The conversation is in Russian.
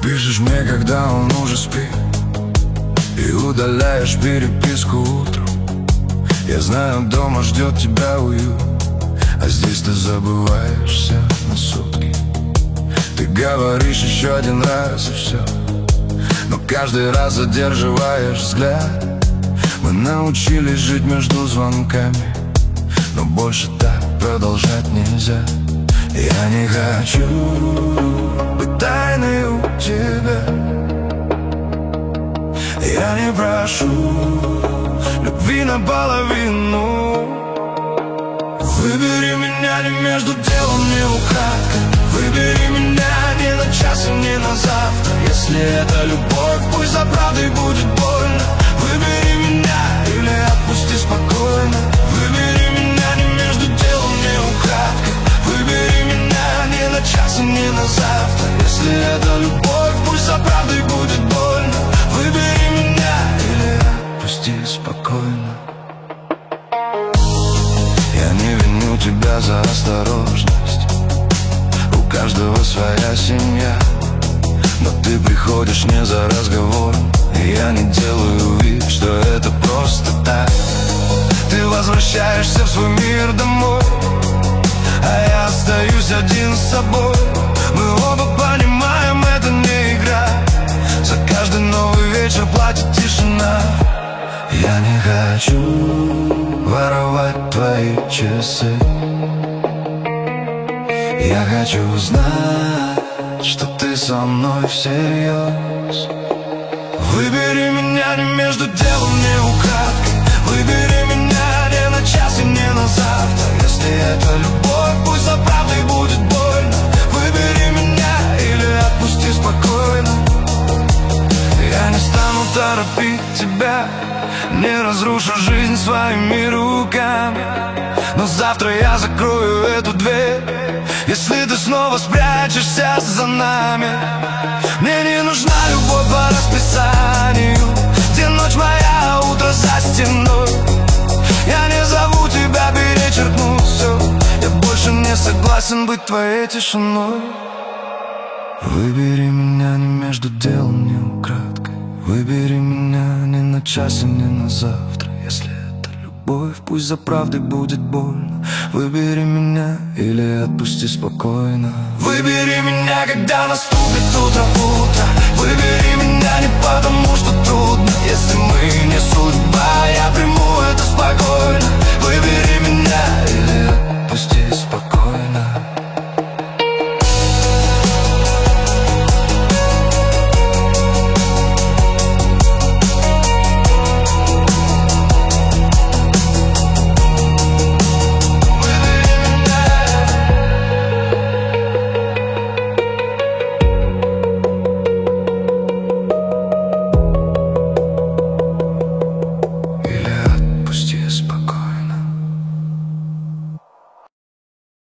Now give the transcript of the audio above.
Пишешь мне, когда он уже спит, и удаляешь переписку утром. Я знаю, дома ждет тебя уют, а здесь ты забываешься на сутки. Ты говоришь еще один раз и все, но каждый раз задерживаешь взгляд. Мы научились жить между звонками, но больше так продолжать нельзя. Я не хочу быть тайной у тебя. Я не прошу любви наполовину. Выбери меня не между делом, не украдкой. Выбери меня не на час и не на завтра. Если это любовь, пусть за правдой будет больно. Выбери меня или отпусти спокойно. Выбери меня не между делом, не украдкой. Выбери меня не на час и не на завтра. Если это любовь, пусть за правдой будет больно. Выбери меня или отпусти спокойно. Я не виню тебя за осторожность. У каждого своя семья, но ты приходишь не за разговором, и я не делаю вид, что это просто так. Ты возвращаешься в свой мир домой, а я остаюсь один с собой. Мы оба понимаем, это не игра. За каждый новый вечер платит тишина. Я не хочу воровать твои часы. Я хочу знать, что ты со мной всерьез. Выбери меня не между делом, не украдкой. Выбери меня не на час и не на завтра. Если это любовь, пусть за правдой будет больно. Выбери меня или отпусти спокойно. Я не стану торопить тебя, не разрушу жизнь своими руками. Но завтра я закрою эту дверь, если ты снова спрячешься за нами. Мне не нужна любовь по расписанию, где ночь моя, утро за стеной. Я не зову тебя перечеркнуть все. Я больше не согласен быть твоей тишиной. Выбери меня не между делом, не украдкой. Выбери меня не на час и не на завтра. Если это любовь, пусть за правдой будет больно. Выбери меня или отпусти спокойно. Выбери меня, когда наступит утро. Выбери меня не потому, что трудно. Если мы не судьба, я приму это спокойно.